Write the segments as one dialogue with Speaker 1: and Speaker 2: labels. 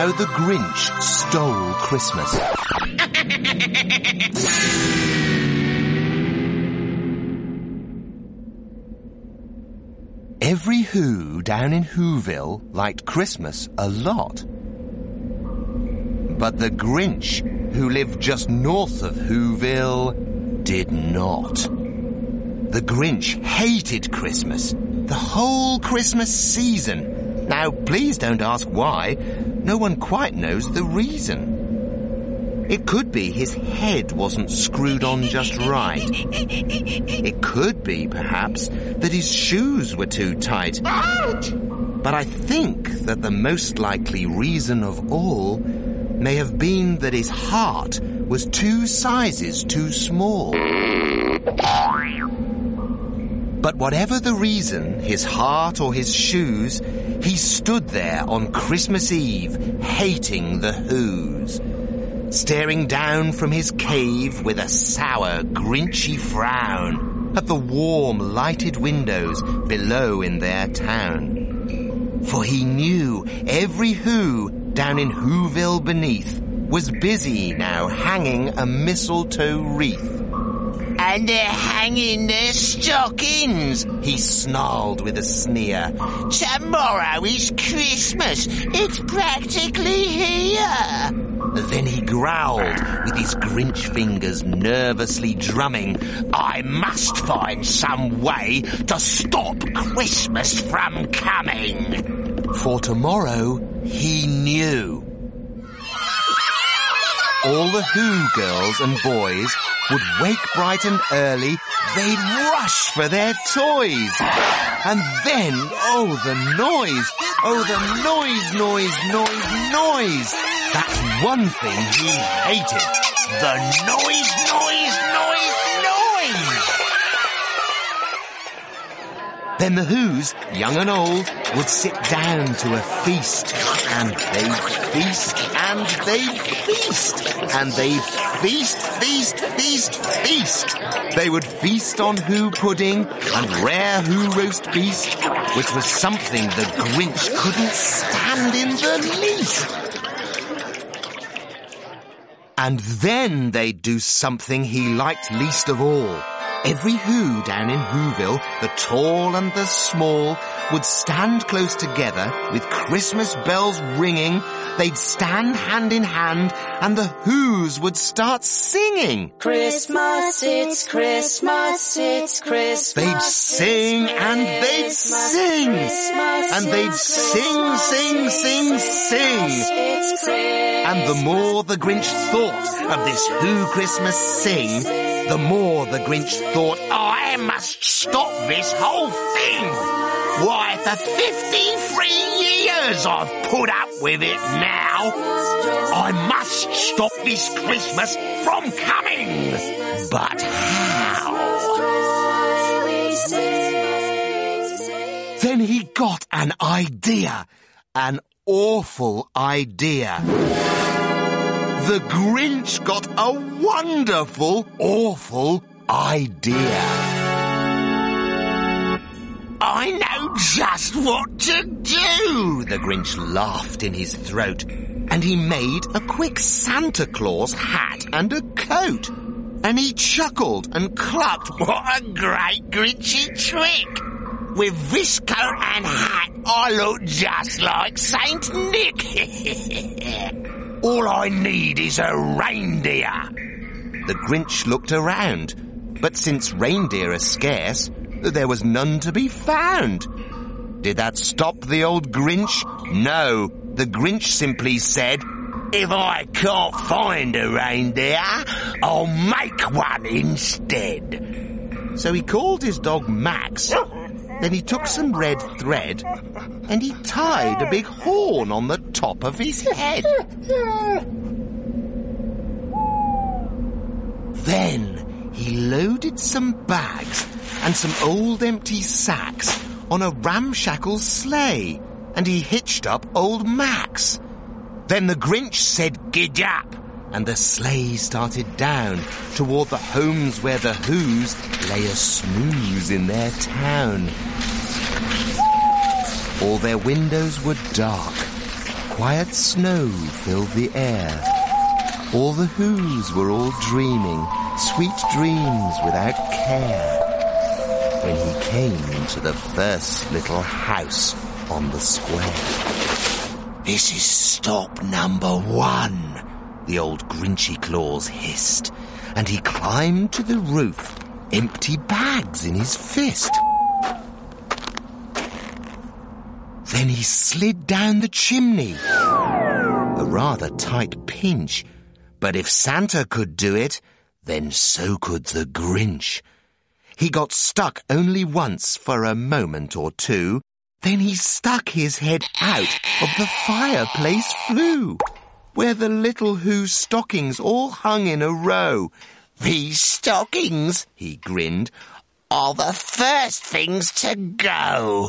Speaker 1: How the Grinch Stole Christmas. Every Who down in Whoville liked Christmas a lot. But the Grinch, who lived just north of Whoville, did not. The Grinch hated Christmas, the whole Christmas season. Now, please don't ask why. No one quite knows the reason. It could be his head wasn't screwed on just right. It could be, perhaps, that his shoes were too tight. But I think that the most likely reason of all may have been that his heart was 2 sizes too small. But whatever the reason, his heart or his shoes, he stood there on Christmas Eve, hating the Whos, staring down from his cave with a sour, grinchy frown at the warm, lighted windows below in their town. For he knew every Who down in Whoville beneath was busy now hanging a mistletoe wreath. And they're hanging their stockings, he snarled with a sneer. Tomorrow is Christmas. It's practically here. Then he growled, with his Grinch fingers nervously drumming, I must find some way to stop Christmas from coming. For tomorrow, he knew. All the Who girls and boys would wake bright and early, they'd rush for their toys. And then, oh, the noise. Oh, the noise. That's one thing he hated. The noise. Then the Whos, young and old, would sit down to a feast. And they'd feast, and they'd feast. And they'd feast. They would feast on Who pudding and rare Who roast beast, which was something the Grinch couldn't stand in the least. And then they'd do something he liked least of all. Every Who down in Whoville, the tall and the small, would stand close together with Christmas bells ringing. They'd stand hand in hand and the Whos would start singing.
Speaker 2: Christmas, it's Christmas, it's Christmas.
Speaker 1: They'd sing and they'd sing. And they'd sing. And the more the Grinch thought of this Who Christmas sing, the more the Grinch thought, I must stop this whole thing. Why, for 53 years I've put up with it now. I must stop this Christmas from coming. But how? Then he got an idea. An awful idea. The Grinch got a wonderful, awful idea. I know just what to do, the Grinch laughed in his throat. And he made a quick Santa Claus hat and a coat. And he chuckled and clucked, what a great Grinchy trick! With this coat and hat, I look just like Saint Nick. All I need is a reindeer. The Grinch looked around, but since reindeer are scarce, there was none to be found. Did that stop the old Grinch? No, the Grinch simply said, if I can't find a reindeer, I'll make one instead. So he called his dog Max. Then he took some red thread and he tied a big horn on the top of his head. Then he loaded some bags and some old empty sacks on a ramshackle sleigh and he hitched up old Max. Then the Grinch said, "Gidap," and the sleigh started down toward the homes where the Whos lay a snooze in their town. All their windows were dark. quiet snow filled the air. All the Whos were all dreaming sweet dreams without care, when he came to the first little house on the square. "This is stop number 1, the old Grinchy Claus hissed, and he climbed to the roof, empty bags in his fist. Then he slid down the chimney. A rather tight pinch, but if Santa could do it, then so could the Grinch. He got stuck only once for a moment or two. Then he stuck his head out of the fireplace flue, where the little Who stockings all hung in a row. "These stockings," he grinned, "are the first things to go."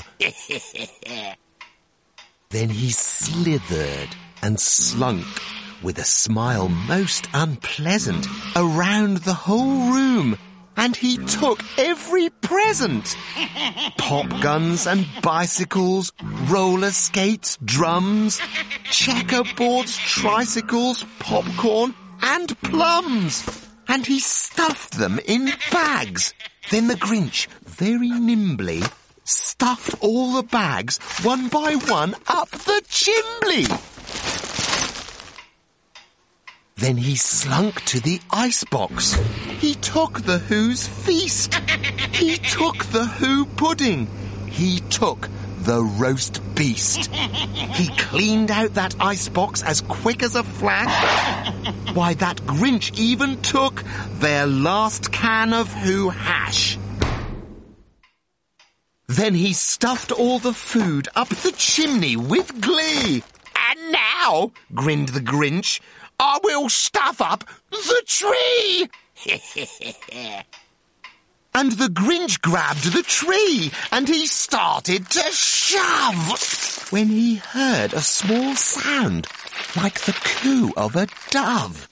Speaker 1: Then he slithered and slunk, with a smile most unpleasant, around the whole room, and he took every present. Pop guns and bicycles, roller skates, drums, checkerboards, tricycles, popcorn and plums. And he stuffed them in bags. Then the Grinch, very nimbly, stuffed all the bags one by one up the chimney. Then he slunk to the icebox. He took the Who's feast. He took the Who pudding. He took the roast beast. He cleaned out that icebox as quick as a flash. Why, that Grinch even took their last can of Who hash. Then he stuffed all the food up the chimney with glee. "And now," grinned the Grinch, "I will stuff up the tree." And the Grinch grabbed the tree and he started to shove, when he heard a small sound like the coo of a dove.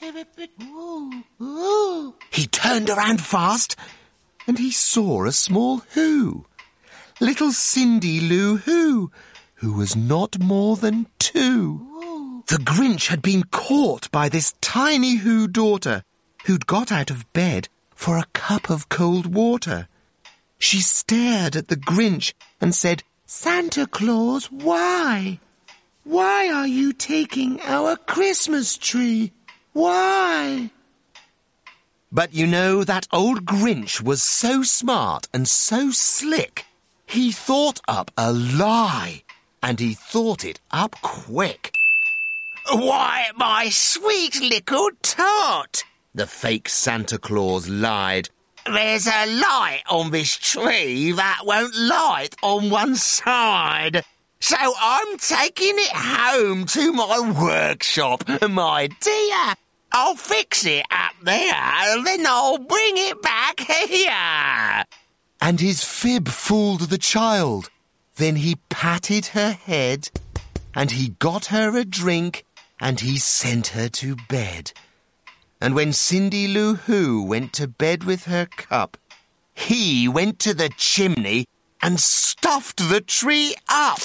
Speaker 1: He turned around fast and he saw a small Who. Little Cindy Lou Who was not more than 2. The Grinch had been caught by this tiny Who daughter, who'd got out of bed for a cup of cold water. She stared at the Grinch and said, "Santa Claus, why? Why are you taking our Christmas tree? Why?" But you know, that old Grinch was so smart and so slick. He thought up a lie, and he thought it up quick. "Why, my sweet little tot," the fake Santa Claus lied, "there's a light on this tree that won't light on one side. So I'm taking it home to my workshop, my dear. I'll fix it up there, and then I'll bring it back here." And his fib fooled the child. Then he patted her head, and he got her a drink, and he sent her to bed. And when Cindy Lou Who went to bed with her cup, he went to the chimney and stuffed the tree up.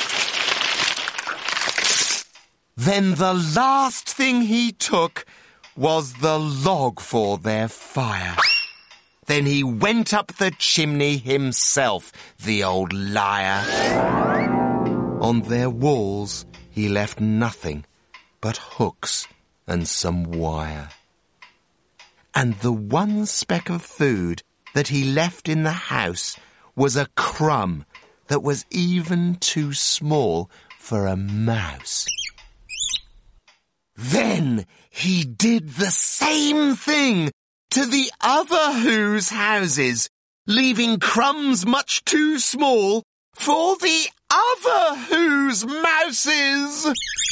Speaker 1: Then the last thing he took was the log for their fire. Then he went up the chimney himself, the old liar. On their walls he left nothing but hooks and some wire. And the one speck of food that he left in the house was a crumb that was even too small for a mouse. Then he did the same thing to the other Who's houses, leaving crumbs much too small for the other Who's mouses.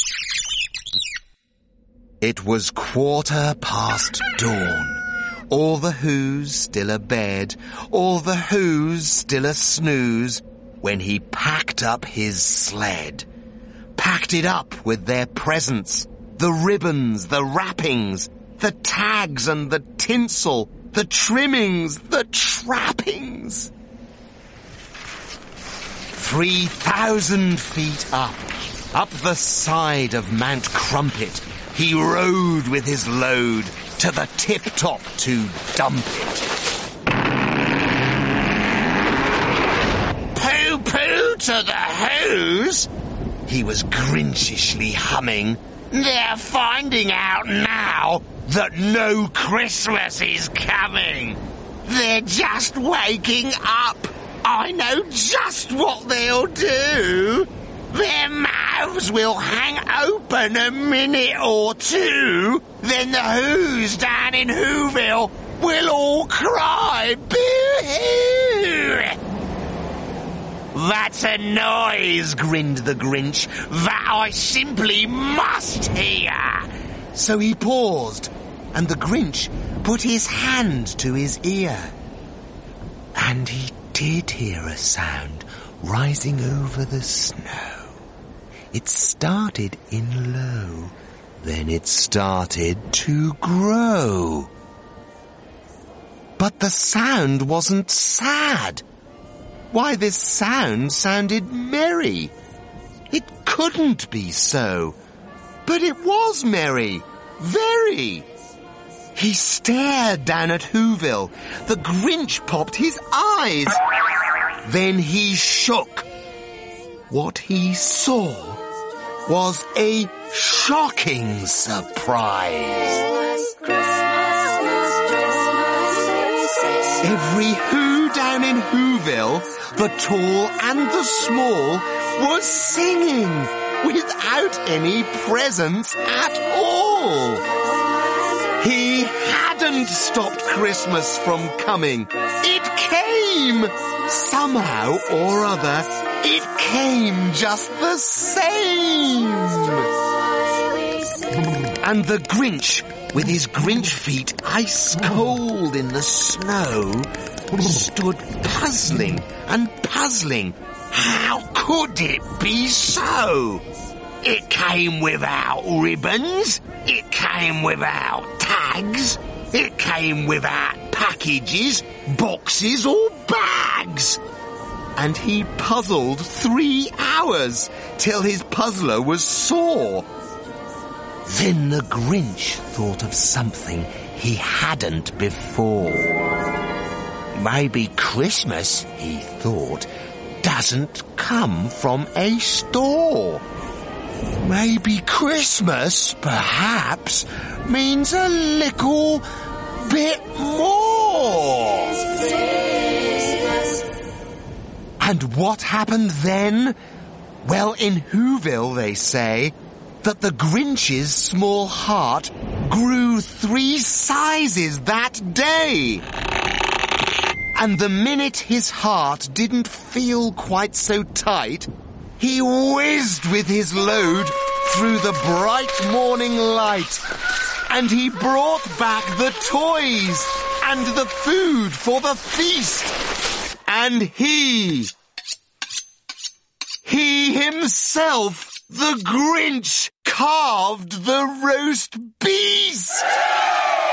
Speaker 1: It was 1:15 dawn. All the Who's still abed, all the Who's still a snooze, when he packed up his sled. Packed it up with their presents, the ribbons, the wrappings, the tags and the tinsel, the trimmings, the trappings. 3,000 feet up, Up the side of Mount Crumpet, he rode with his load to the tip-top to dump it. Pooh-pooh to the Who's! He was grinchishly humming. They're finding out now that no Christmas is coming. They're just waking up. I know just what they'll do. Their mouths will hang open a minute or two. Then the Who's down in Whoville will all cry, boo-hoo! That's a noise, grinned the Grinch, that I simply must hear. So he paused, and the Grinch put his hand to his ear. And he did hear a sound rising over the snow. It started in low, then it started to grow. But the sound wasn't sad. Why, this sound sounded merry. It couldn't be so. But it was merry. Very. He stared down at Whoville. The Grinch popped his eyes. Then he shook. What he saw was a shocking surprise. Every Who down in Whoville, the tall and the small, was singing without any presents at all. He hadn't stopped Christmas from coming. It came! Somehow or other, it came just the same. And the Grinch, with his Grinch feet ice cold in the snow, stood puzzling and puzzling. How could it be so? It came without ribbons. It came without tags. It came without packages, boxes or bags. And he puzzled 3 hours till his puzzler was sore. Then the Grinch thought of something he hadn't before. Maybe Christmas, he thought, doesn't come from a store. Maybe Christmas, perhaps, means a little bit more. And what happened then? Well, in Whoville, they say that the Grinch's small heart grew 3 sizes that day. And the minute his heart didn't feel quite so tight, he whizzed with his load through the bright morning light. And he brought back the toys and the food for the feast. And he himself, the Grinch, carved the roast beast.